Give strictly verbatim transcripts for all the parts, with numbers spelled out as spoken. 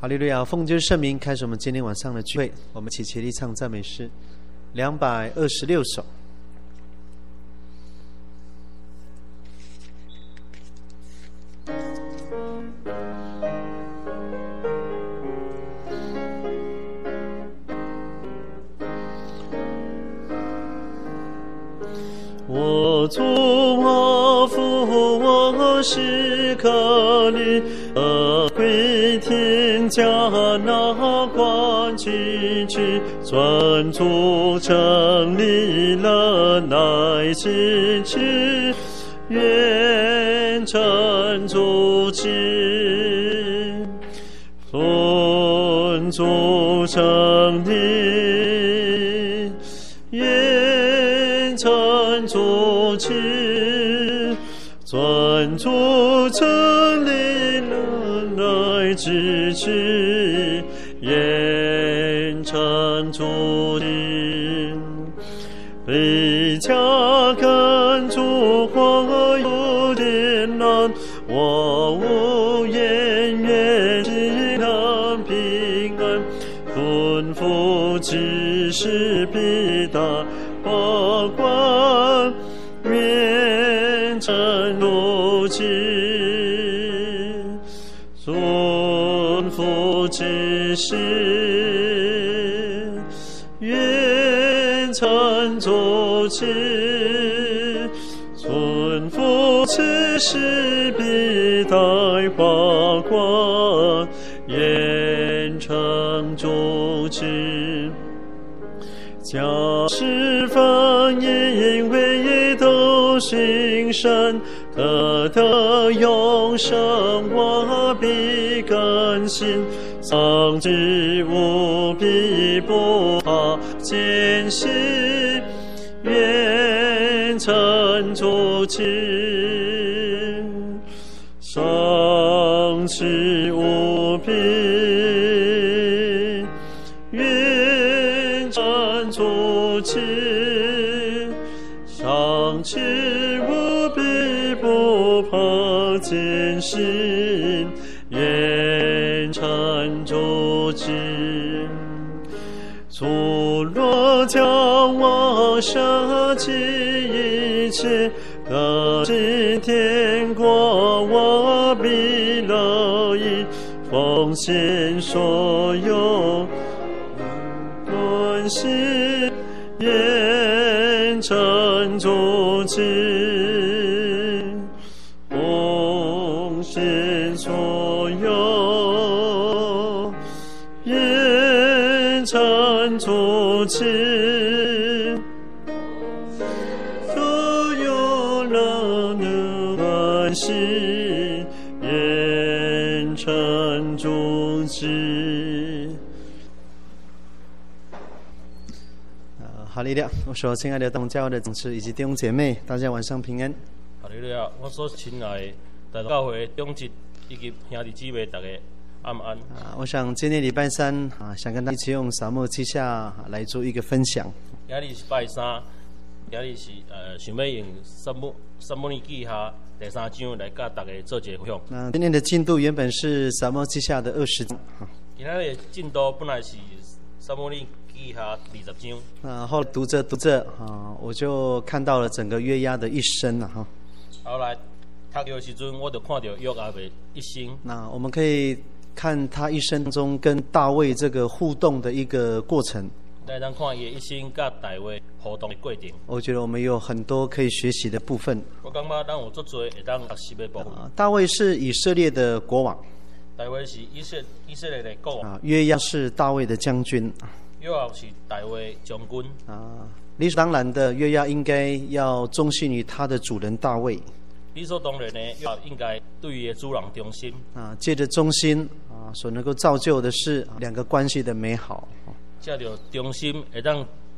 哈利路亚！奉救圣名，开始我们今天晚上的聚会。我们一起起立唱赞美诗两百二十六首。我主我父我是可你而归天家那关进去，专注成立了乃是去，愿成主之，尊主成立，愿成主之，专注成立了乃是去，愿成主之，被家跟主或有点难，我无言愿只能平安，吩咐只是必达不管，愿成主之，吩咐只是，愿成主之，吩咐只是必代花冠，愿成主之，假使凡因为都行善，可得永生，我必甘心，丧之无必不怕艰辛，愿成主之，丧之无必，愿成主之，丧之无必不怕艰辛，愿成主之，主若将我舍弃一切，得进天国，我必乐意奉献所有关系，愿成主之，奉献所有，愿成主之，所有了的关系，愿成主之。哈利路亚！我说，亲爱的东教的同事以及弟兄姐妹，大家晚上平安。 哈利路亚！我所亲爱的教会长职以及兄弟姊妹，大家安安。 啊，我想今天礼拜三啊，想跟大家一起用撒母耳记下来做一个分享。 今日是拜三，今日是呃，想要用撒母撒母耳记下第三章来甲大家做一个分享。 那今天的进度原本是撒母耳记下的二十章。 今天的进度本来是撒母耳记下二十章。 那后来读着读着啊，我就看到了整个约押的一生了哈。 后来读的时阵，我就看到约押的一生。 那我们可以看他一生中跟大卫这个互动的一个过程。 来当看伊的一生甲大卫互动的过程。 我觉得我们有很多可以学习的部分。 我感觉咱有足多会当学习的部分。 啊，大卫是以色列的国王。 大卫是以色以色列的国王。 啊，约押是大卫的将军。 约押是大卫将军。 啊，理所当然的，约押应该要忠心于他的主人大卫。 理所当然的，约押应该对于主人忠心。 啊，借着忠心啊，所能够造就的是两个关系的美好。 借着忠心，会当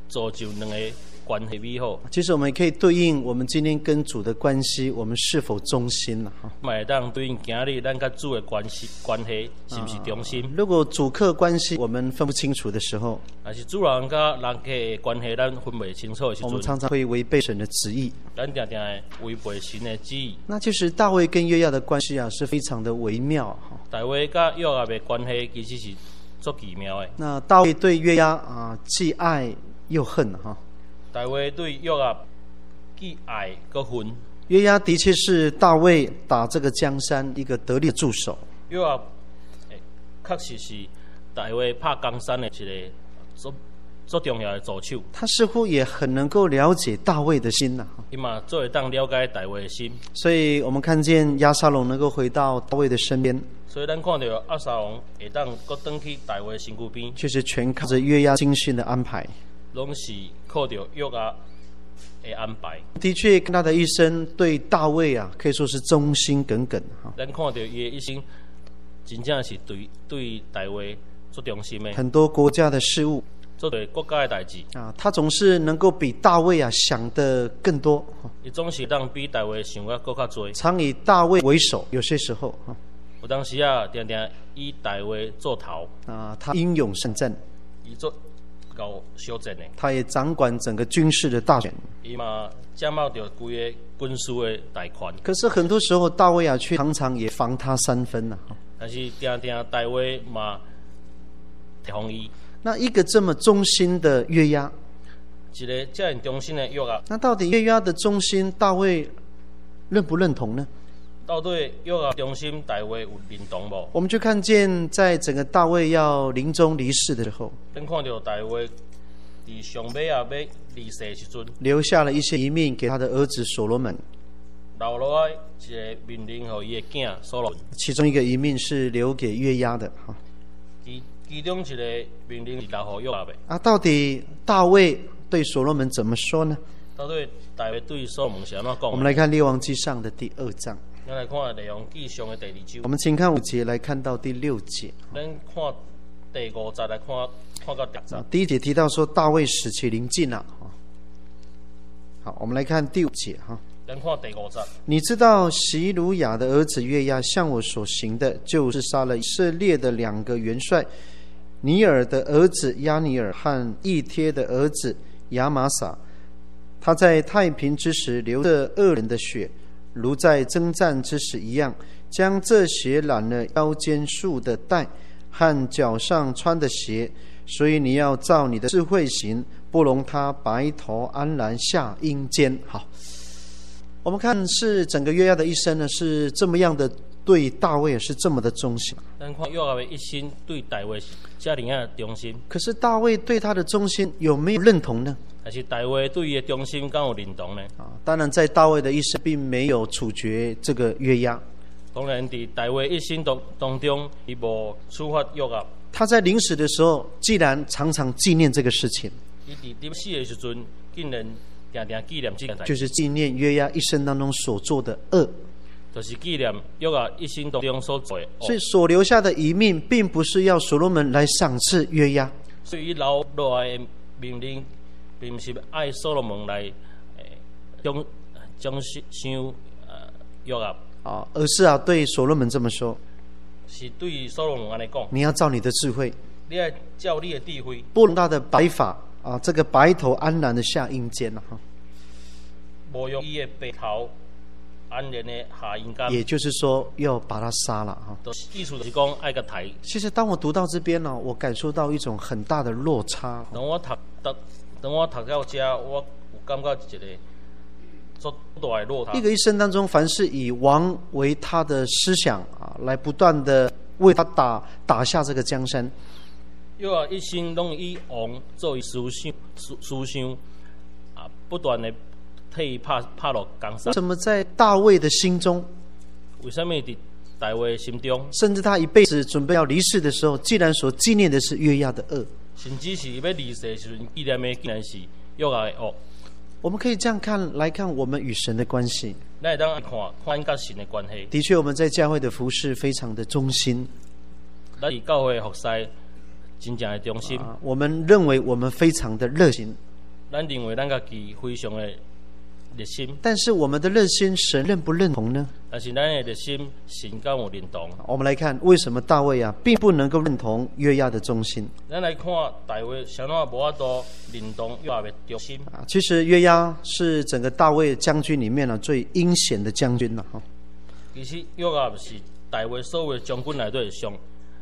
造就两个关系美好。 其实我们也可以对应我们今天跟主的关系，我们是否忠心了哈？ 嘛会当对应今日咱甲主的关系关系是不是忠心？ 如果主客关系我们分不清楚的时候， 还是主人甲人客的关系咱分不清楚的时阵， 我们常常会违背神的旨意。 咱定定会违背神的旨意。 那就是大卫跟约押的关系啊，是非常的微妙哈。 大卫甲约押的关系其实是足奇妙的。 那大卫对约押啊，既爱又恨哈。 大卫对约押既爱又恨。 约押的确是大卫打这个江山一个得力的助手。 约押确实是大卫拍江山的一个足足重要的助手。 他似乎也很能够了解大卫的心呐。 伊嘛做会当了解大卫的心。 所以我们看见押沙龙能够回到大卫的身边。 所以咱看到押沙龙会当搁转去大卫的身躯边， 确实全靠着约押精心的安排。 拢是靠着约押的安排。 的确，他的一生对大卫啊，可以说是忠心耿耿哈。 咱看到伊的一生，真正是对对大卫足忠心的。 很多国家的事务， 做对国家的代志啊，他总是能够比大卫啊想得更多。 伊总是当比大卫想得更较多。 常以大卫为首，有些时候哈。 有当时啊，定定以大卫做头。 啊，他英勇善战。 伊做够修正的。 他也掌管整个军事的大权。 伊嘛掌握着规个军事的大权。 可是很多时候，大卫啊，却常常也防他三分呐、啊。 但是定定大卫嘛提防伊。 那一个这么忠心的约押， 一个这样忠心的约押， 那到底约押的忠心，大卫认不认同呢？ 到底约押忠心，大卫有认同无？ 我们就看见，在整个大卫要临终离世的时候， 咱看到大卫伫上尾啊要离世的时阵， 留下了一些遗命给他的儿子所罗门。 留落来一个命令给伊的囝所罗门。 其中一个遗命是留给约押的哈。 其其中一个命令是留给约押的。 啊，到底大卫对所罗门怎么说呢？ 到底大卫对所罗门是安怎讲？ 我们来看《列王纪上》的第二章。 咱来看《列王纪上》的第二章。 我们请看五节，来看到第六节。 咱看第五节来看，看到第节。 第一节提到说大卫死期临近了。好，我们来看第五节哈。 咱看第五节。 你知道席鲁雅的儿子约押向我所行的，就是杀了以色列的两个元帅，尼尔的儿子亚尼尔和以帖的儿子亚玛撒。他在太平之时流着恶人的血，如在征战之时一样，将这血染了腰间束的带和脚上穿的鞋。所以你要照你的智慧行，不容他白头安然下阴间。好，我们看是整个约押的一生呢，是这么样的对大卫是这么的忠心。 咱看约押的一生对大卫这样的忠心。 可是大卫对他的忠心有没有认同呢？ 还是大卫对伊的忠心敢有认同呢？ 啊，当然在大卫的一生并没有处决这个约押。 当然，在大卫一生当当中，伊无处罚约押。 他在临死的时候，既然常常纪念这个事情， 伊伫临死的时阵，竟然定定纪念这件代志， 就是纪念约押一生当中所做的恶， 就是纪念约押一生当中所做的恶。 所以所留下的遗命，并不是要所罗门来赏赐约押， 所以伊留落来的命令，并不是爱所罗门来诶奖奖赏呃约押啊，而是啊对所罗门这么说。 是对所罗门安尼讲， 你要照你的智慧， 你要照你的智慧， 不容他的白发啊，这个白头安然的下阴间了哈。 无用伊的白头安然的下阴间， 也就是说要把他杀了哈。 意思就是讲爱个抬。 其实当我读到这边呢，我感受到一种很大的落差。 等我读读，等我读到这，我有感觉一个足大的落差。 一个一生当中，凡是以王为他的思想啊，来不断的为他打打下这个江山。 约押一生拢以王作为思想思思想啊，不断的替伊拍拍落江山。 为什么在大卫的心中？ 为什么伫大卫心中？ 甚至他一辈子准备要离世的时候，既然所纪念的是约押的恶， 甚至是要离世的时阵，纪念的竟然是约押的恶。 我们可以这样看来看我们与神的关系。 咱会当看看甲神的关系。 的确，我们在教会的服事非常的忠心。 咱以教会服侍真正的忠心、 啊。我们认为我们非常的热心。 咱认为咱家己非常的热心， 但是我们的热心，神认不认同呢？ 但是咱的热心，神敢有认同？ 我们来看为什么大卫啊，并不能够认同约押的忠心咱来看大卫，啥怎无法度认同约押的忠心？ 啊。其实约押是整个大卫将军里面呢、啊、最阴险的将军了、啊、哈。 其实约押是大卫所有的将军内底上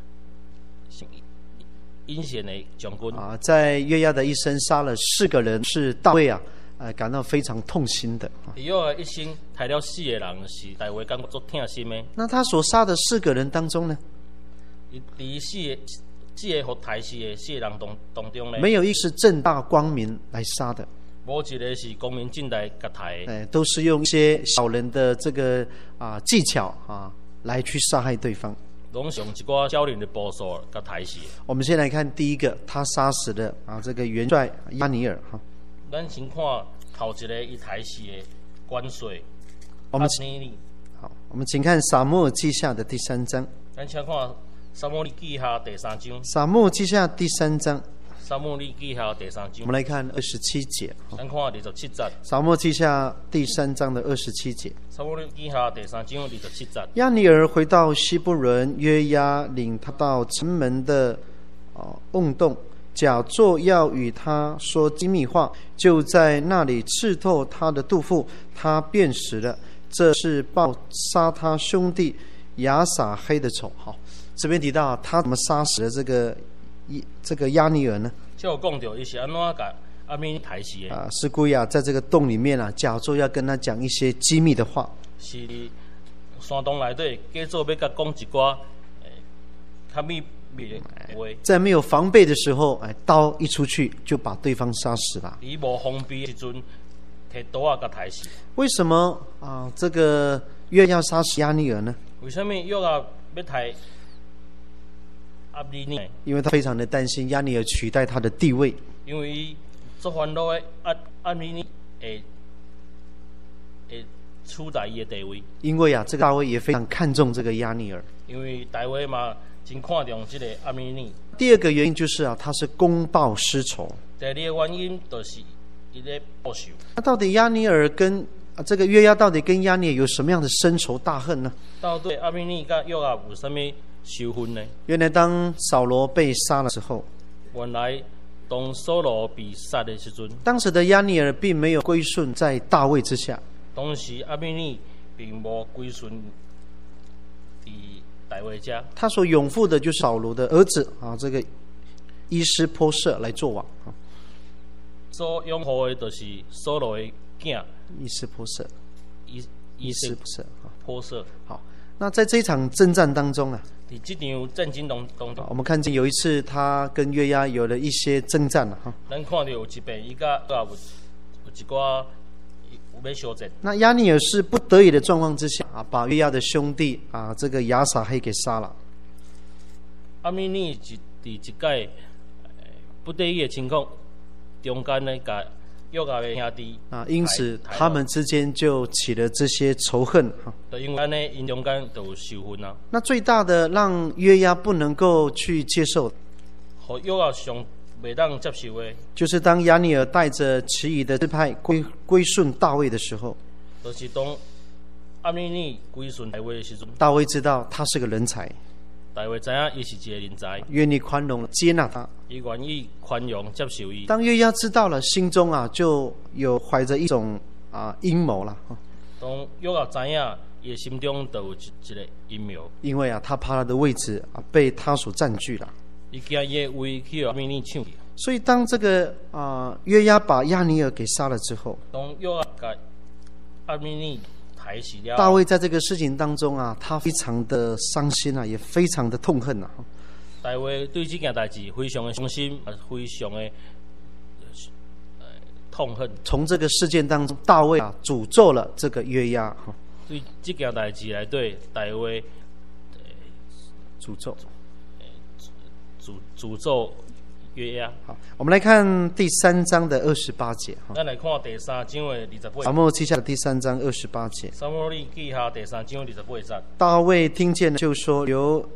阴险的将军啊。在约押的一生杀了四个人，是大卫啊。呃，感到非常痛心的。 约押一生杀了四个人，是大卫感觉足痛心的。 那他所杀的四个人当中呢， 第四个四个互杀死的四个人当当中呢， 没有一是正大光明来杀的， 无一个是光明正大甲杀的。 哎，都是用一些小人的这个啊技巧啊来去杀害对方。 拢是用一寡小人的步数甲杀死的。 我们先来看第一个，他杀死的啊这个元帅亚尼尔哈。 咱先看头一个伊杀死的元帅我们亚尼利。 好，我们请看撒母耳记下的第三章。 咱请看撒母耳记下第三章。 撒母耳记下第三章。 撒母耳记下第三章。 我们来看二十七节。 咱看二十七节。 撒母耳记下第三章的二十七节。 撒母耳记下第三章二十七节。 亚尼尔回到希伯伦，约押领他到城门的啊瓮洞。假作要与他说机密话，就在那里刺透他的肚腹，他便死了。这是报杀他兄弟亚撒黑的仇。好，这边提到他怎么杀死了这个这个亚尼尔呢？ 就有讲到伊是安怎甲亚米杀死的啊，是故意啊，在这个洞里面啊，假作要跟他讲一些机密的话。 是山洞内底假作要甲讲一寡诶较密。 在没有防备的时候，哎，刀一出去就把对方杀死了。 伊无防备的时阵，摕刀啊甲杀死。 为什么啊？这个约要杀死亚尼尔呢？ 为什么约押要杀亚尼呢？ 因为他非常的担心亚尼尔取代他的地位。 因为伊做烦恼的亚亚尼会会取代伊的地位。 因为啊，这个大卫也非常看重这个亚尼尔。 因为大卫嘛。真看重这个亚米尼。 第二个原因就是啊，他是公报私仇。 第二个原因就是伊咧报仇。 那到底亚尼尔跟啊这个约押到底跟亚尼尔有什么样的深仇大恨呢？ 到底亚米尼甲约押有什么仇恨呢？ 原来当扫罗被杀的时候， 原来当扫罗被杀的时阵， 当时的亚尼尔并没有归顺在大卫之下。 当时亚米尼并无归顺伫大卫家， 他所拥护的就是扫罗的儿子啊，这个伊施波设来做王啊。 所拥护的就是扫罗的囝伊施波设， 伊伊施波设啊， 波设。 好，那在这场征战当中啊， 在这场战争当当中， 我们看见有一次他跟约押有了一些征战了哈。 咱看到有一遍，伊甲有有一寡。 那亚尼尔是不得已的状况之下啊，把约押的兄弟啊，这个亚撒黑给杀了。 亚米尼伫一届不得已的情况中间呢，甲约押的兄弟啊，因此他们之间就起了这些仇恨哈。 就因为呢，因中间就有仇恨啊。 那最大的让约押不能够去接受， 和约押上。袂当接受的， 就是当亚尼尔带着其余的支派归归顺大卫的时候， 就是当亚米尼归顺大卫的时阵， 大卫知道他是个人才， 大卫知影伊是一个人才， 愿意宽容接纳他， 伊愿意宽容接受伊。 当约押知道了，心中啊就有怀着一种啊阴谋了。 当约押知影，伊的心中就有一一个阴谋， 因为啊，他怕他的位置啊被他所占据了。 伊惊伊的位去亚米尼抢去， 所以当这个啊、呃、约押把亚尼尔给杀了之后， 当约押把亚米尼杀死了， 大卫在这个事情当中啊，他非常的伤心啊，也非常的痛恨啊。 大卫对这件代志非常的伤心，非常的、呃、痛恨。 从这个事件当中，大卫啊诅咒了这个约押。 对这件代志来对大卫、呃、 诅咒。 诅诅咒约押。 好，我们来看第三章的二十八节。 咱来看第三章的二十八。 撒母耳记下的第三章二十八节。 撒母耳记下第三章二十八节。 大卫听见就说：“留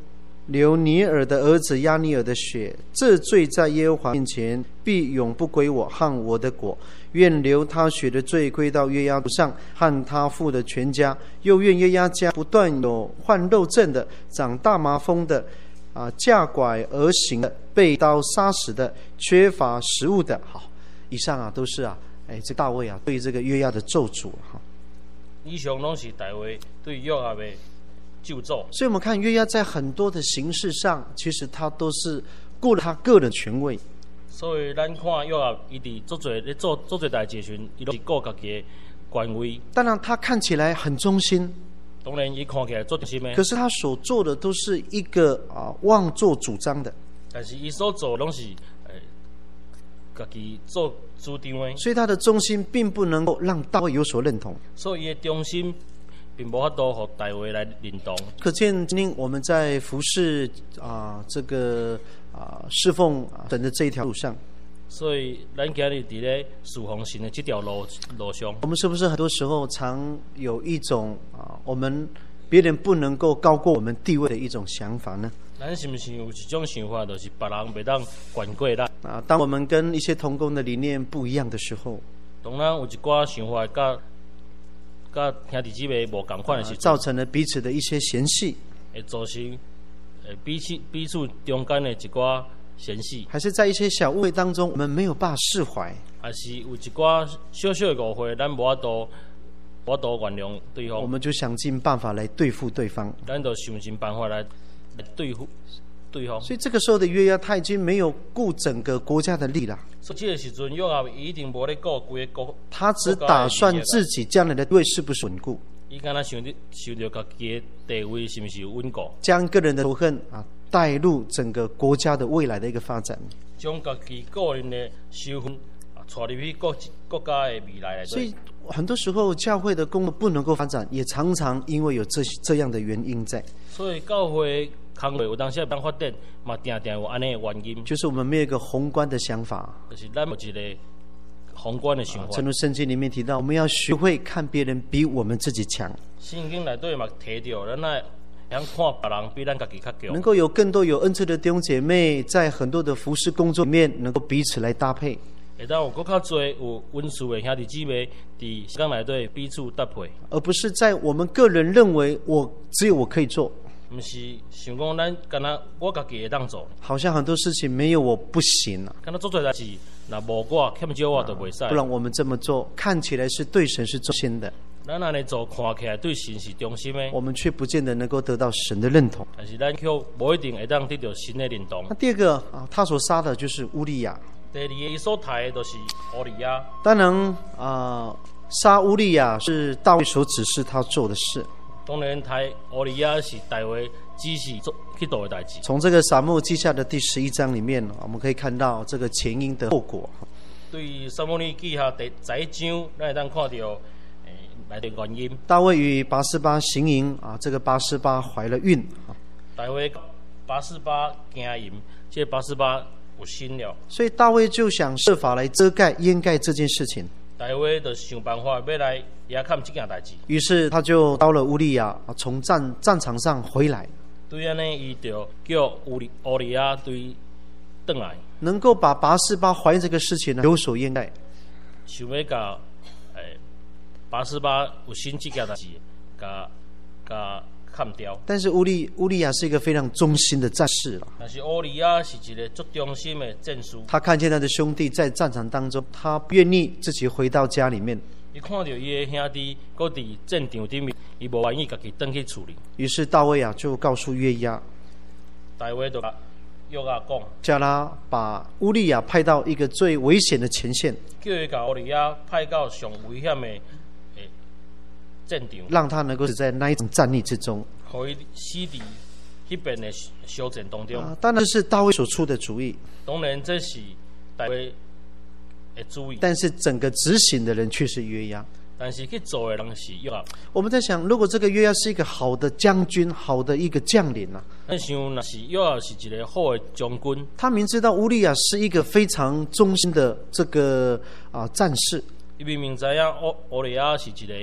流尼尔的儿子亚尼尔的血，这罪在耶和华面前必永不归我和我的国。愿流他血的罪归到约押上和他父的全家，又愿约押家不断有患肉症的、长大麻风的、啊架拐而行的、被刀杀死的、缺乏食物的。好，以上啊都是啊，哎，这大卫啊对这个约押的咒诅哈。 以上拢是大卫对约押的咒诅。 所以我们看约押在很多的形式上，其实他都是顾了他个人权位。 所以咱看约押，伊伫做侪咧做做侪代志时，伊都是顾家己的官位。 当然，他看起来很忠心， 当然伊看起来做忠心的， 可是他所做的都是一个啊妄作主张的。 但是伊所做拢是诶家己做主张的， 所以他的忠心并不能够让大卫有所认同。 所以伊的忠心并无法度互大卫来认同。 可见今天我们在服侍啊这个啊侍奉神的这一条路上， 所以咱今日伫咧侍奉神的这条路路上， 我们是不是很多时候常有一种啊我们别人不能够高过我们地位的一种想法呢？ 咱是不是有一种想法，就是别人袂当管过咱？ 啊，当我们跟一些同工的理念不一样的时候， 当然有一寡想法甲甲兄弟姊妹无共款的时候， 造成了彼此的一些嫌隙， 会造成诶彼此彼此中间的一寡嫌隙， 还是在一些小误会当中，我们没有办法释怀， 还是有一寡小小的误会，咱无法度无法度原谅对方， 我们就想尽办法来对付对方， 咱就想尽办法来来对付对方。 所以这个时候的约押他已经没有顾整个国家的利了， 所以这个时阵，约押一定无咧顾规个国， 他只打算自己将来的地位是不是稳固。 伊敢若想着想着家己的地位是不是有稳固， 将个人的仇恨啊带入整个国家的未来的一个发展， 将家己个人的仇恨啊带入去国国家的未来来。 所以很多时候教会的工作不能够发展，也常常因为有这这样的原因在。 所以教会工作有当时当发展，嘛定定有安尼的原因， 就是我们没有一个宏观的想法， 就是咱有一个宏观的想法。 正如圣经里面提到，我们要学会看别人比我们自己强。 圣经内底嘛提到，咱来想看别人比咱家己较强， 能够有更多有恩赐的弟兄姐妹，在很多的服事工作里面，能够彼此来搭配。 会当有更较多有温素的兄弟姊妹，伫圣经内底彼此搭配， 而不是在我们个人认为我只有我可以做。 不是想讲咱敢若我家己会当做， 好像很多事情没有我不行啊。 敢若做做代志，若无我欠少我就袂使。 不然我们这么做，看起来是对神是忠心的， 咱安尼做看起来对神是忠心的， 我们却不见得能够得到神的认同。 但是咱却无一定会当得到神的认同。 那第二个啊，他所杀的就是乌利亚。 第二个伊所杀的就是乌利亚。 当然啊，杀乌利亚是大卫所指示他做的事。 当然，杀乌利亚是大卫指示做去做的代志。 从这个撒母耳记下的第十一章里面，我们可以看到这个前因的后果。 对撒母耳记下第十一章，咱会当看到诶来的原因。 大卫与拔示巴行营啊，这个拔示巴怀了孕啊。 大卫拔示巴行淫，这拔示巴有生了， 所以大卫就想设法来遮盖掩盖这件事情。 大卫就想办法要来也看这件代志。 于是他就招了乌利亚从战战场上回来。 对安尼，伊就叫乌利乌利亚对转来， 能够把拔示巴怀孕这个事情呢有所掩盖， 想要甲诶拔示巴有生这件代志，甲甲砍掉。 但是乌利乌利亚是一个非常忠心的战士了。 但是乌利亚是一个足忠心的战士。 他看见他的兄弟在战场当中，他不愿意自己回到家里面。 伊看到伊的兄弟搁伫战场顶面，伊无愿意家己登去处理。 于是大卫啊就告诉约押， 大卫就甲约押讲， 叫他把乌利亚派到一个最危险的前线， 叫伊甲乌利亚派到上危险的诶战场， 让他能够死在那一场战役之中， 互伊死伫迄边的小战当中。 啊，当然是大卫所出的主意， 当然这是大卫的主意， 但是整个执行的人却是约押。 但是去做的人是约押。 我们在想，如果这个约押是一个好的将军，好的一个将领啊， 咱想若是约押是一个好的将军， 他明知道乌利亚是一个非常忠心的这个啊战士， 伊明明知影乌乌利亚是一个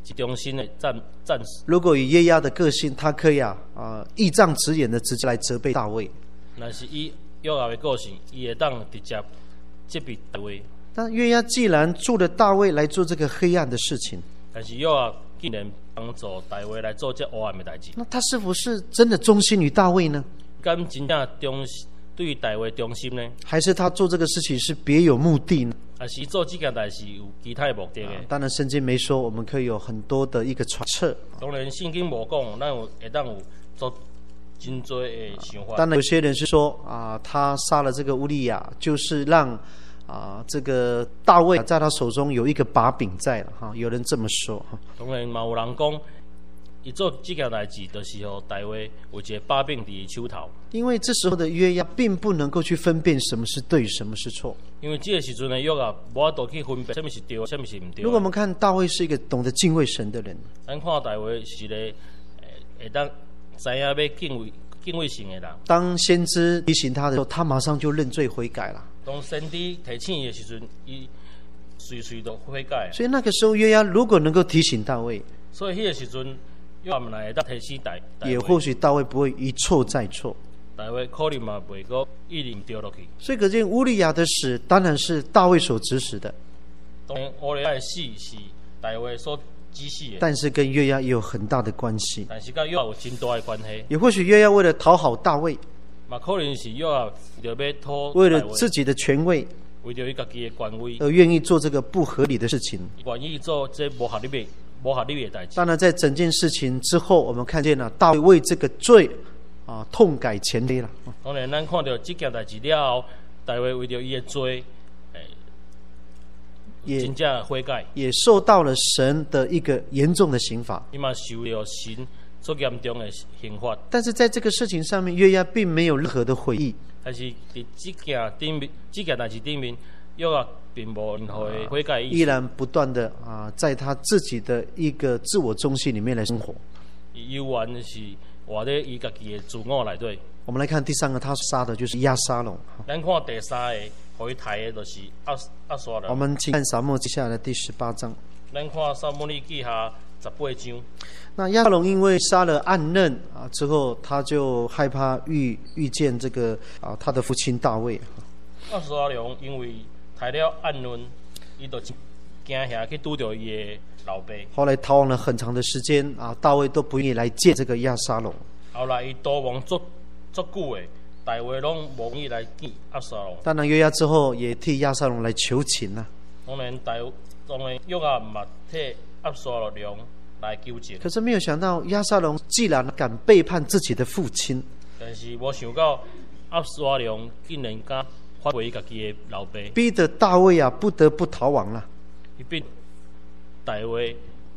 一忠心的战战士。 如果以约押的个性，他可以啊啊、呃、义正直言的直接来责备大卫。 但是以约押的个性，伊会当直接责备大卫。 但约押既然助了大卫来做这个黑暗的事情， 但是约押竟然帮助大卫来做这黑暗的代志， 那他是否是真的忠心于大卫呢？ 敢真正忠对大卫忠心呢？ 还是他做这个事情是别有目的呢？ 还是做这件代志有其他的目的的？ 啊、当然，圣经没说，我们可以有很多的一个揣测。 当然，圣经无讲，咱有会当有做真多的想法。 当然，有些人是说啊，他杀了这个乌利亚，就是让啊这个大卫在他手中有一个把柄在了哈。有人这么说哈。 当然，嘛有人讲，伊做这件代志，就是让大卫有一个把柄伫伊手头。 因为这时候的约押并不能够去分辨什么是对，什么是错。 因为这个时阵的约押无法度去分辨什么是对，什么是唔对。 如果我们看大卫是一个懂得敬畏神的人， 咱看大卫是一个会当知影要敬畏敬畏神的人。 当先知提醒他的时候，他马上就认罪悔改了。 当先知提醒伊的时阵，伊随随都悔改。 所以那个时候约押如果能够提醒大卫， 所以迄个时阵约押会当提醒大， 也或许大卫不会一错再错。 大卫可能嘛袂个一定掉落去。 所以可见乌利亚的死当然是大卫所指使的。 当然，乌利亚的死是大卫所指使的， 但是跟约押也有很大的关系。 但是跟约押有真大的关系。 也或许约押为了讨好大卫， 嘛可能是约押就要讨为了自己的权位， 为了伊家己的权威， 而愿意做这个不合理的事情， 愿意做这不合理的、不合理的代志。 当然，在整件事情之后，我们看见了大卫为这个罪啊痛改前非了。 当然，咱看到这件代志了后，大卫为了伊的罪，诶，真正悔改， 也受到了神的一个严重的刑罚。 伊嘛受了神最严重的刑罚。 但是在这个事情上面，约押并没有任何的悔意。 但是在这件顶面，这件代志顶面，约押并无任何的悔改意思， 依然不断的啊，在他自己的一个自我中心里面来生活。 伊永远是活在伊家己的自我内底。 我们来看第三个，他杀的就是押沙龙。 咱看第三个，互伊杀的就是押押沙龙。 我们请看撒母耳记下的第十八章。 咱看撒母耳记下十八章。 那押沙龙因为杀了暗嫩啊之后，他就害怕遇遇见这个啊他的父亲大卫。 押沙龙因为杀了暗嫩，伊就惊吓去拄到伊的老爸。 后来逃亡了很长的时间啊，大卫都不愿意来见这个押沙龙。 后来伊逃亡足足久的，大卫拢无愿意来见押沙龙。 当然约押之后也替押沙龙来求情啊。 当然大当然约押嘛替押沙龙来求情。 可是没有想到押沙龙既然敢背叛自己的父亲， 但是无想到押沙龙竟然敢反悔家己的老爸， 逼得大卫啊不得不逃亡了。 伊逼大卫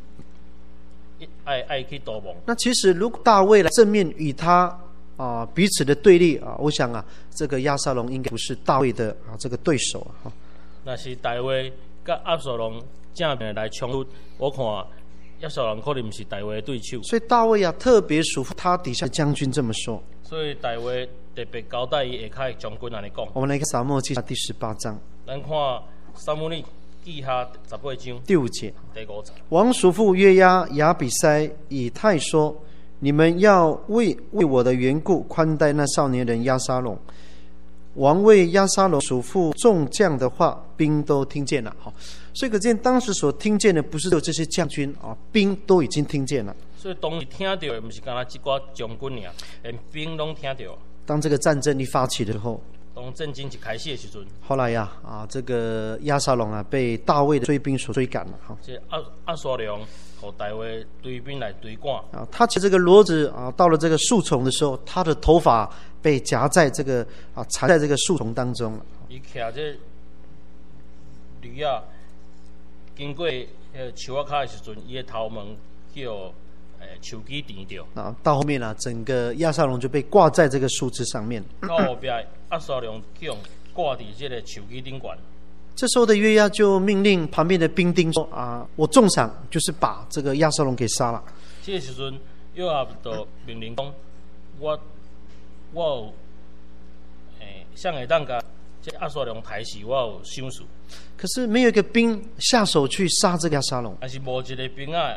爱爱去逃亡。 那其实如果大卫来正面与他啊、呃、彼此的对立啊，我想啊，这个押沙龙应该不是大卫的啊这个对手啊。 那是大卫跟押沙龙正面来冲突，我看押沙龙可能不是大卫的对手。 所以大卫啊特别嘱咐他底下的将军这么说。 所以大卫特别交代伊下骹的将军安尼讲。 我们来看撒母耳记下第十八章。 咱看撒母耳记下十八章第五节。 第五节。 王叔父约押、亚比筛、以太说：“你们要为为我的缘故宽待那少年人押沙龙。”王为押沙龙嘱咐众将的话，兵都听见了。好，所以可见当时所听见的不是只有这些将军啊，兵都已经听见了。 所以当时听到的不是干那一寡将军尔，连兵拢听到。 当这个战争一发起的时候， 当战争一开始的时阵， 后来呀啊，这个押沙龙啊被大卫的追兵所追赶了。哈， 这押押沙龙和大卫追兵来追赶。 啊，他骑这个骡子啊，到了这个树丛的时候，他的头发被夹在这个啊缠在这个树丛当中了。 伊徛这驴啊，经过呃树仔骹的时阵，伊的头毛叫诶树枝缠着。 啊，到后面啊，整个押沙龙就被挂在这个树枝上面。 到后边押沙龙叫挂伫这个树枝顶管。 这时候的约押就命令旁边的兵丁说：“啊，我重赏就是把这个押沙龙给杀了。” 这个时阵，约押就命令讲：“我我有诶，向下当甲这押沙龙抬死，我有想数。” 可是没有一个兵下手去杀这个押沙龙。 但是无一个兵啊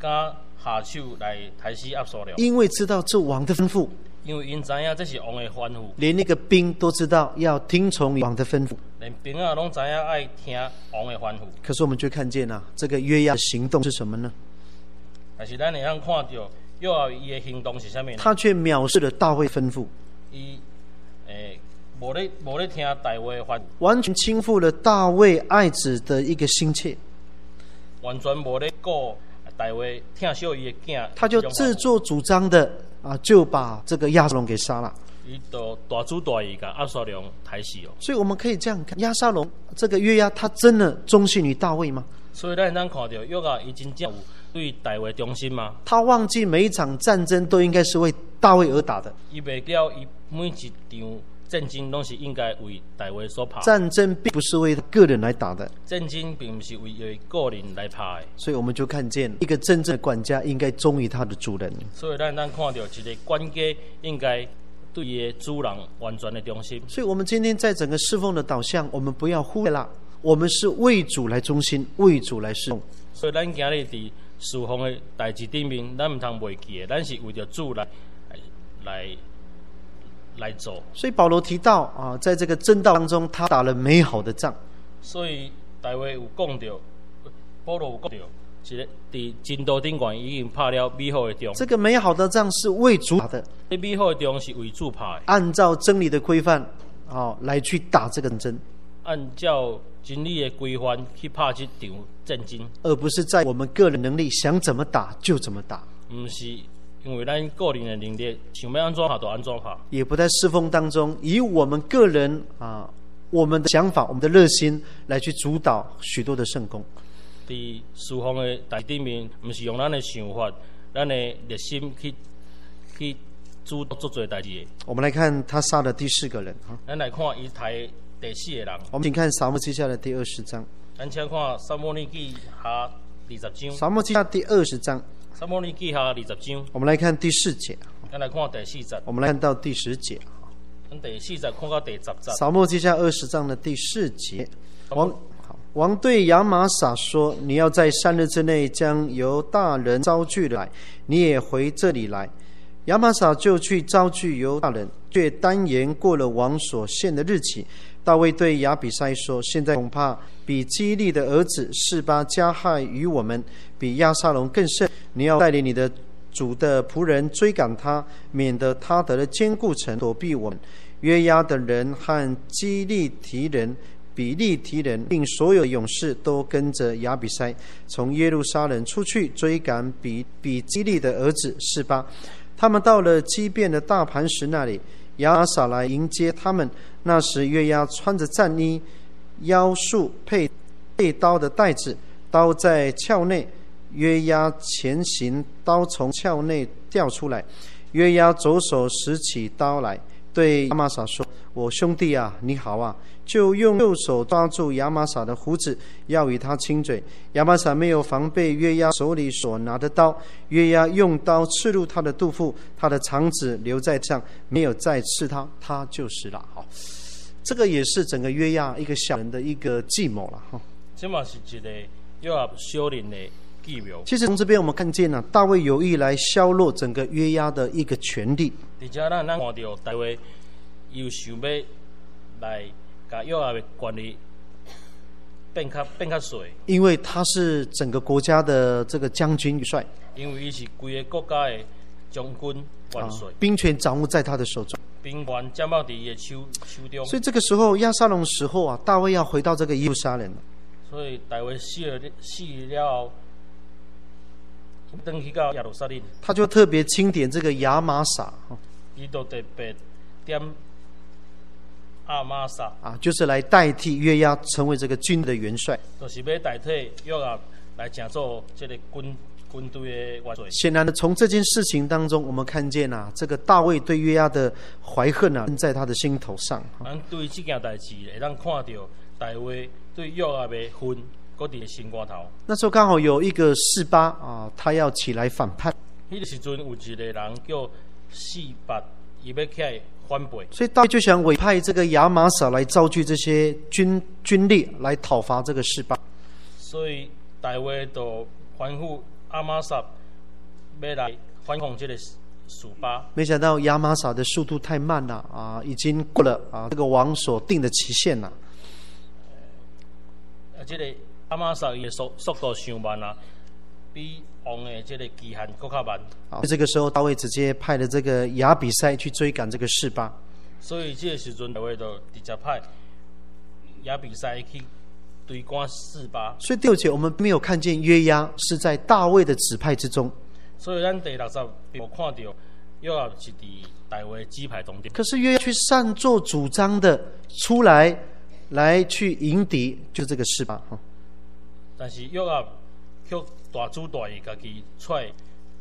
敢下手来杀死押沙龙， 因为知道这王的吩咐， 因为因知影这是王的吩咐， 连那个兵都知道要听从王的吩咐， 连兵啊拢知影爱听王的吩咐。 可是我们却看见啊，这个约押的行动是什么呢？ 但是咱会当看到约押伊的行动是啥物呢？ 他却藐视了大卫吩咐， 伊诶无咧无咧听大卫的吩咐， 完全倾覆了大卫爱子的一个心切， 完全无咧顾大卫听小伊的囝， 他就自作主张的啊，就把这个押沙龙给杀了。 伊就大主大意甲押沙龙杀死哦。 所以我们可以这样看，押沙龙这个约押，他真的忠心于大卫吗？ 所以咱咱看到约押伊真正有对大卫忠心吗？ 他忘记每一场战争都应该是为大卫而打的， 伊袂了，伊每一场战争拢是应该为大卫所拍。 战争并不是为个人来打的， 战争并不是为为个人来拍的。 所以我们就看见一个真正的管家应该忠于他的主人。 所以咱咱看到一个管家应该对伊的主人完全的忠心。 所以我们今天在整个侍奉的导向，我们不要忽略了，我们是为主来忠心，为主来侍奉。 所以咱今日伫侍奉的代志顶面，咱唔通袂记的，咱是为着主来来来做。 所以保罗提到啊，在这个争道当中，他打了美好的仗。 所以大卫有讲到，保罗有讲到，一个伫真道顶悬已经拍了美好的仗。 这个美好的仗是为主打的， 这美好的仗是为主拍的， 按照真理的规范啊来去打这个争， 按照真理的规范去拍这场战争， 而不是在我们个人能力想怎么打就怎么打。 不是因为咱个人的能力想要安怎拍就安怎拍， 也不在侍奉当中以我们个人啊我们的想法、我们的热心来去主导许多的圣工。 在侍奉的台顶面，不是用咱的想法、咱的热心去去主导做做代志的。 我们来看他杀了第四个人啊。 咱来看伊杀第四个人。 我们请看撒母耳记下的第二十章。 咱请看撒母耳记下二十章。 撒母耳记下第二十章。 撒母耳记下二十章。 我们来看第四节。 咱来看第四节。 我们来看到第十节。 咱第四节看到第十节。 撒母耳记下二十章的第四节。王王对亚玛撒说：“你要在三日之内将犹大人招聚来，你也回这里来。”亚玛撒就去招聚犹大人，却单言过了王所限的日期。大卫对亚比筛说：“现在恐怕比基利的儿子示巴加害于我们，比押沙龙更甚。你要带领你的主的仆人追赶他，免得他得了坚固城躲避我们。”约押的人和基利提人、比利提人，并所有勇士都跟着亚比筛从耶路撒冷出去追赶比比基利的儿子示巴。他们到了基遍的大磐石那里，亚玛撒来迎接他们。那时约押穿着战衣，腰束配配刀的带子，刀在鞘内。约押前行，刀从鞘内掉出来。约押左手拾起刀来，对亚玛撒说：“我兄弟啊，你好啊！”就用右手抓住亚玛撒的胡子，要与他亲嘴。亚玛撒没有防备约押手里所拿的刀，约押用刀刺入他的肚腹，他的肠子留在上，没有再刺他，他就死了。好，这个也是整个约押一个小人的一个计谋了哈。 这嘛是一个约押小人的计谋。 其实从这边我们看见了、啊，大卫有意来削弱整个约押的一个权力。 而且咱咱看到大卫又想要来把约押的权力变较变较细， 因为他是整个国家的这个将军元帅， 因为伊是规个国家的将军元帅、啊， 兵权掌握在他的手中， 兵权掌握在伊的手手中。 所以这个时候押沙龙死后啊，大卫要回到这个耶路撒冷了。 所以大卫死了死了，登去到耶路撒冷， 他就特别钦点这个亚玛撒， 伊就特别点亚玛撒啊，就是来代替约押成为这个军的元帅， 就是要代替约押来成做这个军军队的元帅。 显然的，从这件事情当中，我们看见啊，这个大卫对约押的怀恨啊，在他的心头上。 咱对这件代志，会当看到大卫对约押的恨，搁伫心肝头。 那时候刚好有一个示巴啊，他要起来反叛。 迄个时阵有一个人叫示巴，伊要起来反背， 所以大卫就想委派这个亚玛撒来召集这些军军力来讨伐这个示巴。 所以大卫就吩咐阿玛撒要来反攻这个属巴， 没想到亚玛撒的速度太慢了啊，已经过了啊这个王所定的期限了。 啊，这个阿玛撒伊的速速度伤慢啊，比王的这个期限更较慢。 啊，这个时候大卫直接派了这个亚比筛去追赶这个示巴。 所以这个时阵，大卫就直接派亚比筛去追赶示巴。 所以第六节我们没有看见约押是在大卫的指派之中。 所以咱第六十有看到约押是伫大卫指派中间。 可是约押去擅作主张的出来来去迎敌，就这个示巴。 但是约押却大主大意，家己出来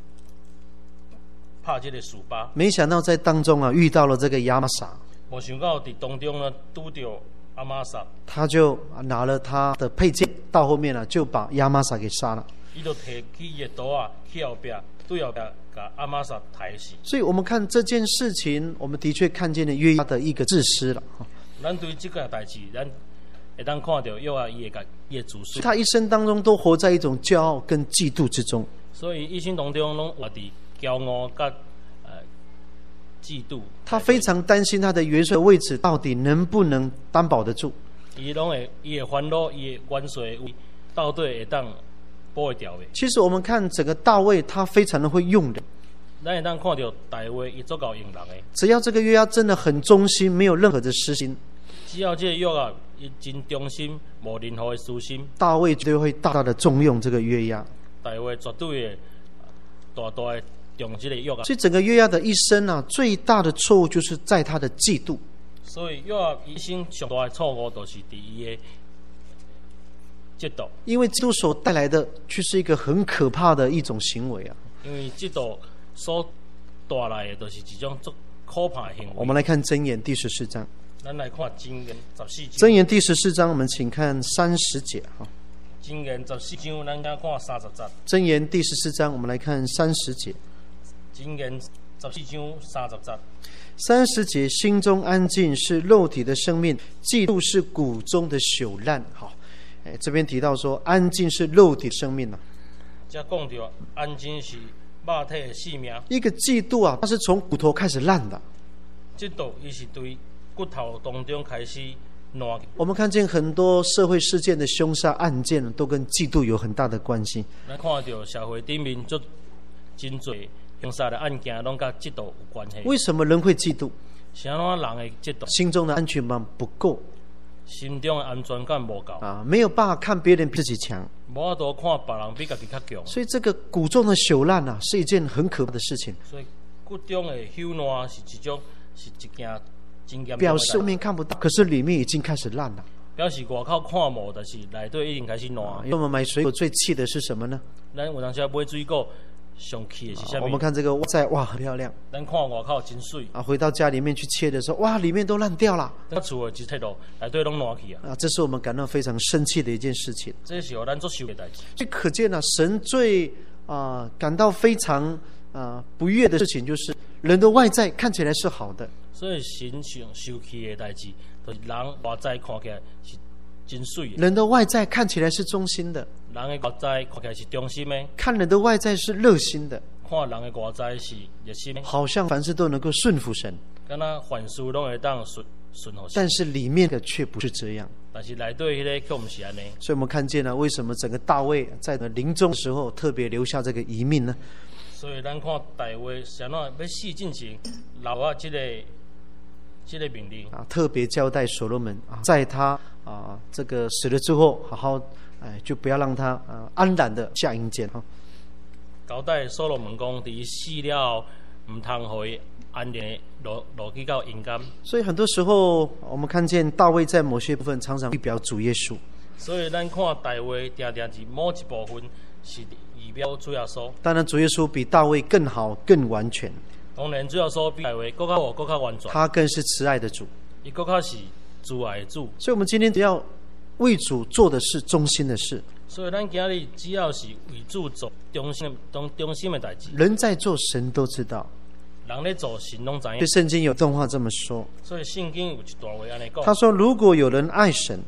拍这个属巴。 没想到在当中啊遇到了这个亚玛撒， 没想到伫当中呢拄到阿玛撒， 他就拿了他的佩剑，到后面呢、啊、就把亚玛撒给杀了。 伊就摕起伊的刀啊，去后壁对后壁把阿玛撒抬死。 所以我们看这件事情，我们的确看见了约押的一个自私了。 咱对这个代志，咱会当看到约押伊的伊的自私。 他一生当中都活在一种骄傲跟嫉妒之中。 所以一生当中拢活伫骄傲甲呃嫉妒。 他非常担心他的元帅位置到底能不能担保得住。 伊拢会伊的烦恼，伊的元帅位到底会当保会掉的。 其实我们看整个大卫，他非常的会用人。 咱会当看到大卫伊足够用人的。 只要这个约押真的很忠心，没有任何的私心， 只要这个约押伊真忠心，无任何的私心， 大卫绝对会大大的重用这个约押。 大卫绝对会大大的重这个约押。 所以整个约押的一生啊，最大的错误就是在他的嫉妒。 所以约押一生上大的错误，就是伫伊的嫉妒。 因为嫉妒所带来的，却是一个很可怕的一种行为啊。 因为嫉妒所带来的，就是一种足可怕的行为。 我们来看箴言第十四章。 咱来看箴言十四章。 箴言第十四章，我们请看三十节啊。 箴言十四章，咱先看三十节。 箴言第十四章，我们来看三十节。 箴言十四章三十节。 三十节，心中安静是肉体的生命，嫉妒是骨中的朽烂。好，哎，这边提到说，安静是肉体的生命啊。 这讲到安静是肉体的性命。 一个嫉妒啊，它是从骨头开始烂的。 嫉妒伊是对骨头当中开始烂。 我们看见很多社会事件的凶杀案件，都跟嫉妒有很大的关系。 咱看到社会顶面足真多凶杀的案件，拢甲嫉妒有关系。 为什么人会嫉妒？ 是安怎人会嫉妒？ 心中的安全感不够， 心中的安全感无够啊，没有办法看别人比自己强， 无法度看别人比家己较强。 所以这个骨中的朽烂啊，是一件很可怕的事情。 所以骨中的朽烂是一种是一件真严重的。 表示外面看不到，可是里面已经开始烂了。 表示外口看无，但是内底已经开始烂。 因为我们买水果最气的是什么呢？ 咱有当时买水果上气的是啥物？ 我们看这个在哇，很漂亮。 咱看外口真水啊，回到家里面去切的时候，哇，里面都烂掉了。 咱厝的一铁路内底拢烂去啊！ 啊，这是我们感到非常生气的一件事情。 这是互咱做受的代志。 所以可见啊，神最啊、呃、感到非常啊、呃、不悦的事情，就是人的外在看起来是好的。 所以神上受气的代志，就是人外在看起来是真水的。 人的外在看起来是忠心的， 人的外在看起来是忠心的。 看人的外在是热心的， 看人的外在是热心的。 好像凡事都能够顺服神， 敢若凡事拢会当顺顺服神。 但是里面的却不是这样。 但是内底迄个却不是安尼。 所以我们看见了为什么整个大卫在临终的时候特别留下这个遗命呢？ 所以咱看大卫是安怎要死进前留下这个这个命令啊，特别交代所罗门啊，在他啊这个死了之后，好好哎，就不要让他啊安然的下阴间哈。 交代所罗门讲，伫死了后，唔通互伊安然落落去到阴间。 所以很多时候，我们看见大卫在某些部分常常预表主耶稣。 所以咱看大卫定定是某一部分是预表主耶稣。 当然，主耶稣比大卫更好、更完全。 当然，主耶稣比大卫更较好、更较完全。 他更是慈爱的主， 伊更较是慈爱的主。 所以，我们今天只要为主做的是忠心的事。 所以，咱今日只要是为主做忠心、忠忠心的代志。 人在做，神都知道。 人咧做，神拢知影。 所以圣经有段话这么说。 所以圣经有一段话安尼讲。 他说：“如果有人爱神，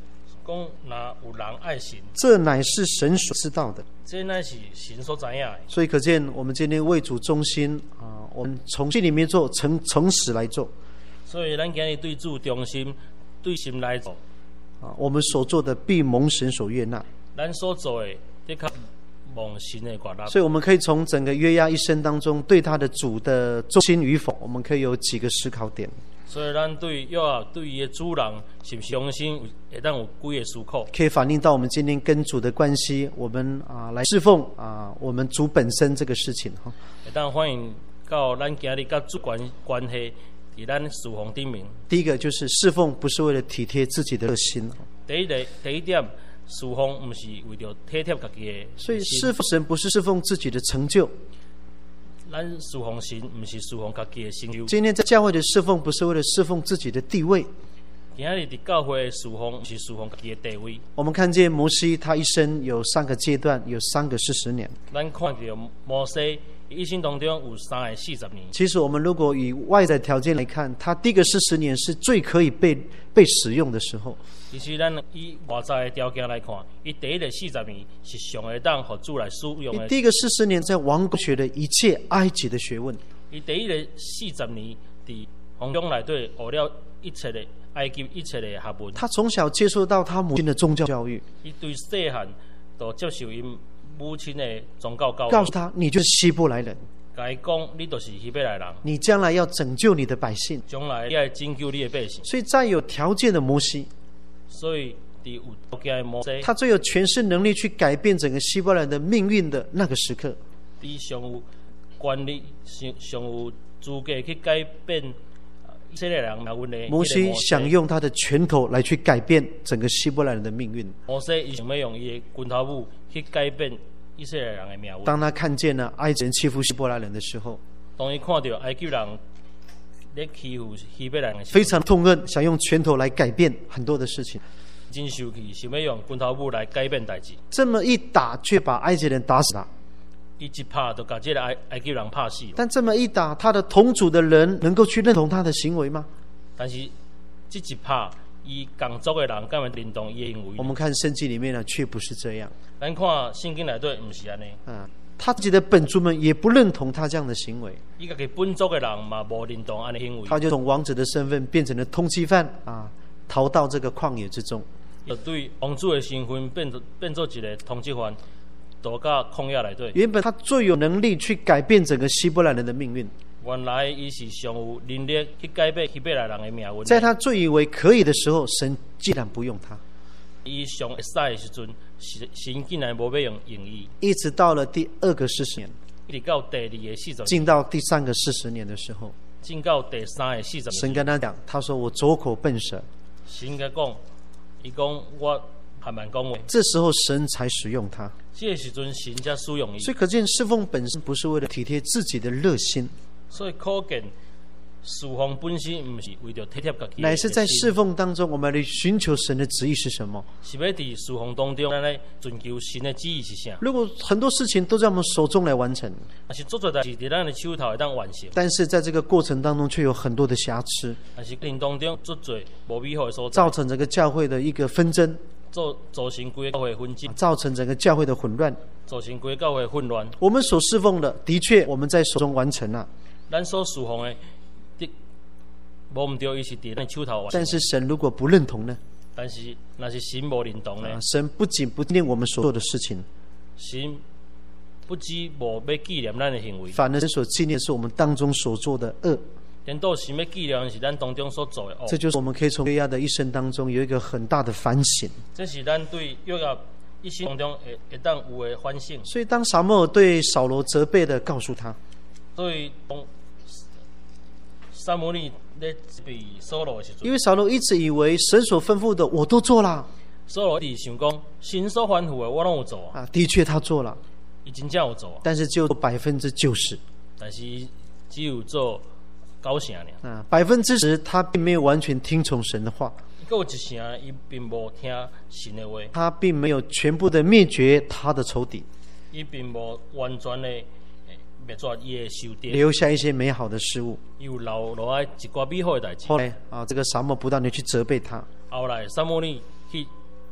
讲若有人爱神， 这乃是神所知道的。 这乃是神所知影的。 所以可见，我们今天为主忠心啊，我们从心里面做，从从始来做所以咱今日对主忠心，对心来做啊，我们所做的必蒙神所悦纳。 咱所做的的确蒙神的悦纳。 所以我们可以从整个约押一生当中，对他的主的忠心与否，我们可以有几个思考点。 所以咱对约押对伊的主人是不是忠心，会当有几个思考， 可以反映到我们今天跟主的关系，我们啊来侍奉啊我们主本身这个事情哈。 会当反映到咱今日甲主关关系，伫咱侍奉顶面。 第一个就是侍奉不是为了体贴自己的热心， 第一个第一点，侍奉毋是为着体贴家己的， 所以侍奉神不是侍奉自己的成就。 咱侍奉神毋是侍奉家己的成就。 今天在教会的侍奉不是为了侍奉自己的地位。 今日伫教会的侍奉是侍奉家己的地位。 我们看见摩西他一生有三个阶段，有三个四十年。 咱看到摩西一生当中有三个四十年。 其实我们如果以外在条件来看，他第一个四十年是最可以被被使用的时候。 其实咱以外在的条件来看，伊第一个四十年是上会当互主来使用的。 第一个四十年在王宫学的一切埃及的学问。 伊第一个四十年伫皇宫内底学了一切的埃及一切的学问。 他从小接受到他母亲的宗教教育。 伊对细汉就接受因母亲的宗教教育。 告诉他，你就是希伯来人。 甲伊讲，你就是希伯来人。 你将来要拯救你的百姓。 将来要拯救你的百姓。 所以在有条件的摩西。 所以，伫有条件的摩西， 他最有权势能力去改变整个希伯来人的命运的那个时刻， 伫上有权力、上上有资格去改变以色列人命运的。 摩西想用他的拳头来去改变整个希伯来人的命运。 摩西伊想要用伊的拳头母去改变以色列人的命运。 当他看见了埃及人欺负希伯来人的时候， 当伊看到埃及人咧欺负希伯来人的时候， 非常痛恨，想用拳头来改变很多的事情。 真生气，想要用拳头母来改变代志。 这么一打，却把埃及人打死了。 伊一拍就把这个埃埃及人拍死。 但这么一打，他的同族的人能够去认同他的行为吗？ 但是这一拍，伊同族的人敢会认同伊的行为？ 我们看圣经里面呢，却不是这样。 咱看圣经内底唔是安尼。 啊，他自己的本族们也不认同他这样的行为。 伊家己本族的人嘛无认同安尼行为。 他就从王子的身份变成了通缉犯啊，逃到这个旷野之中。 就对王子的身份变做变做一个通缉犯，躲到旷野内底。 原本他最有能力去改变整个希伯来人的命运。 原来伊是上有能力去改变希伯来人的命运。 在他最以为可以的时候，神既然不用他。 伊上会使的时阵，神竟然无要用用伊。 一直到了第二个四十年， 一直到第二个四十年， 进到第三个四十年的时候， 进到第三个四十年， 神跟他讲，他说我左口笨舌。 神甲讲。伊讲我还蛮讲话， 这时候神才使用他。 这个时阵神才使用伊。 所以可见侍奉本身不是为了体贴自己的热心， 所以可见侍奉本身不是为了体贴家己， 乃是在侍奉当中，我们来寻求神的旨意是什么？ 是要伫侍奉当中，咱来寻求神的旨意是啥？ 如果很多事情都在我们手中来完成， 但是做做代志伫咱的手头会当完成， 但是在这个过程当中却有很多的瑕疵， 但是人当中做做无美好的所在， 造成整个教会的一个纷争， 造造成规个教会纷争， 造成整个教会的混乱， 造成规个教会混乱。 我们所侍奉的，的确我们在手中完成了， 咱所侍奉的。无唔对，伊是伫咱手头。 但是神如果不认同呢？ 但是那是神无认同呢、啊？ 神不仅不纪念我们所做的事情， 神不只无要纪念咱的行为， 反而神所纪念是我们当中所做的恶。 颠倒神要纪念是咱当中所做的恶。 这就是我们可以从约押的一生当中有一个很大的反省。 这是咱对约押一生当中会会当有的反省。 所以当撒母耳对扫罗责备的告诉他， 所以当撒母耳在被扫罗的时阵， 因为扫罗一直以为神所吩咐的我都做了， 扫罗一直想讲神所吩咐的我拢有做啊。 啊，的确他做了， 伊真正有做啊， 但是只有百分之九十， 但是只有做九成尔。 啊，百分之十他并没有完全听从神的话， 还有一成伊并无听神的话， 他并没有全部的灭绝他的仇敌， 伊并无完全的灭绝伊的仇敌， 留下一些美好的事物， 又留落来一寡美好的代志。 后来啊，这个撒母耳不断的去责备他， 后来撒母耳去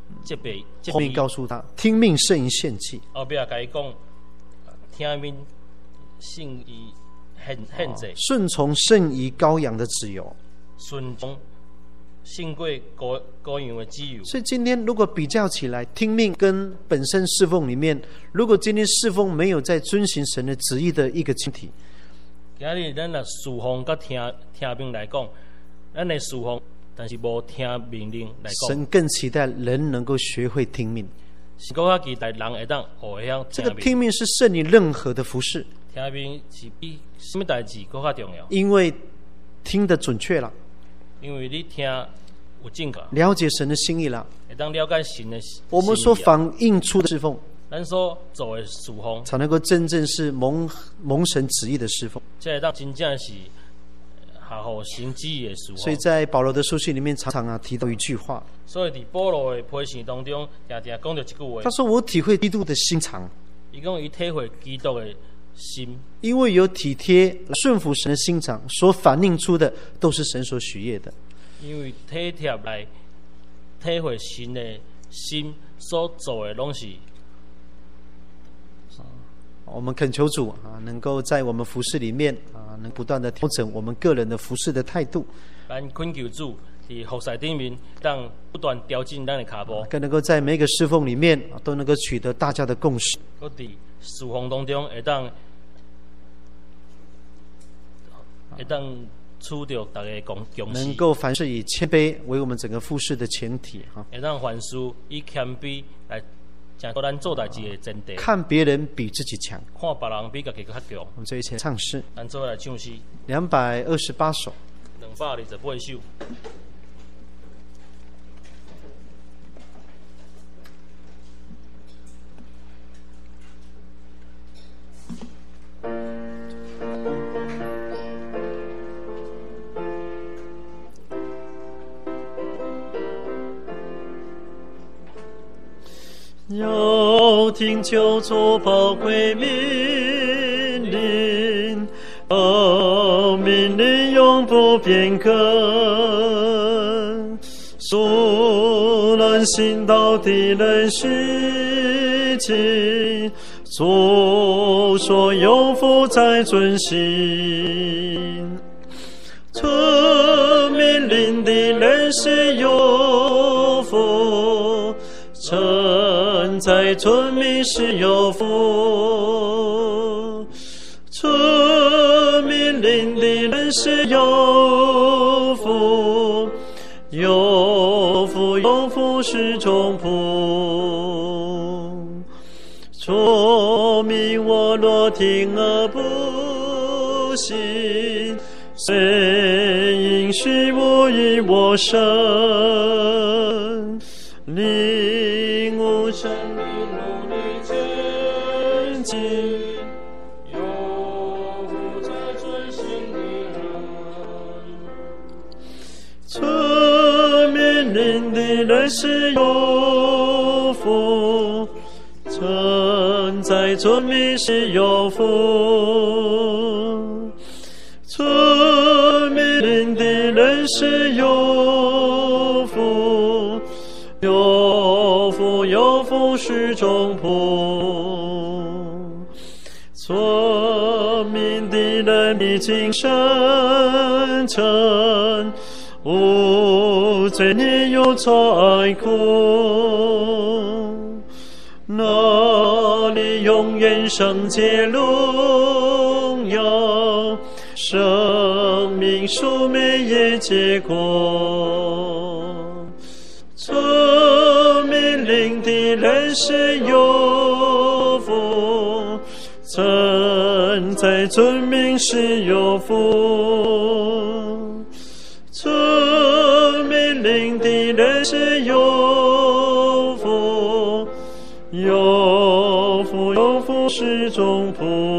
责备责后面备， 告诉他，听命胜于献祭。 后壁甲伊讲，听命胜于献献祭， 顺从胜于羔羊的自由。 顺从胜过羔羔羊的自由。 所以今天如果比较起来，听命跟本身侍奉里面，如果今天侍奉没有在遵行神的旨意的一个群体， 今日咱若侍奉甲听听命来讲，咱的侍奉，但是无听命令来讲， 神更期待人能够学会听命。 是更较期待人会当学会晓这个听命。 听命是胜于任何的服饰， 听命是比什么代志更较重要， 因为听得准确了， 因为你听有正确， 了解神的心意了， 会当了解神的心意。 我们所反映出的侍奉， 咱所做的侍奉， 才能够真正是蒙蒙神旨意的侍奉。 这会当真正是合乎神旨意的侍奉。 所以在保罗的书信里面，常常啊提到一句话， 所以伫保罗的批信当中，常常讲到一句话他，说：“我体会基督的心肠， 伊讲伊体会基督的心， 因为有体贴顺服神的心肠，所反映出的都是神所喜悦的。 因为体贴来体会神的心所做的，拢是我们恳求主啊，能够在我们服事里面啊，能不断的调整我们个人的服事的态度， 咱恳求主伫服侍顶面，当不断调整咱的脚步， 更能够在每一个侍奉里面啊，都能够取得大家的共识。 搁伫侍奉当中会当会当取得大家共共识， 能够凡事以谦卑为我们整个服事的前提哈， 会当凡事以谦卑来成咱做代志的前提。 看别人比自己强。 看别人比家己较强， 我们这一起唱诗咱做来唱诗两百二十八首。 两百二十八首。 要听求主宝贵命令，哦，命令永不变更，阻拦行道的人虚情，主所有福在遵行，遵命令的人是有福，臣在遵命是有福，遵命令的人是有福，有福有福是众仆。说明我若听而不行，虽应许无与我生，领悟真理努力前进，有福在遵行的人，遵命令的人是有福，臣在遵命是有福，遵命令的人是有福，有福有福是众仆，遵命的人必经深沉，无罪孽有灾苦，那里永远圣洁荣耀，生命树美也结果，遵命令的人是有福，臣在遵命是有福，遵命令的人是有福，有福有福是众仆。